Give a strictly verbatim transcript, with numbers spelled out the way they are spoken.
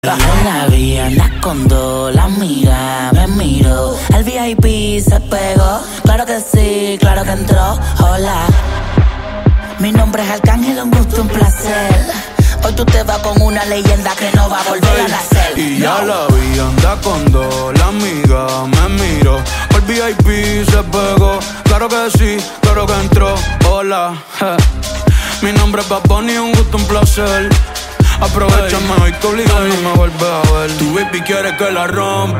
En la vía anda con dos, la amiga me miró. El V I P se pegó, claro que sí, claro que entró. Hola, mi nombre es Arcángel, un gusto, un placer. Hoy tú te vas con una leyenda que no va a volver a nacer. Y ya la vi, anda con dos, la amiga me miró. El V I P se pegó, claro que sí, claro que entró. Hola, je. Mi nombre es Bad Bunny, un gusto, un placer. Aprovechame hoy que obligado no me vuelves a ver. Tu baby quiere que la rompa.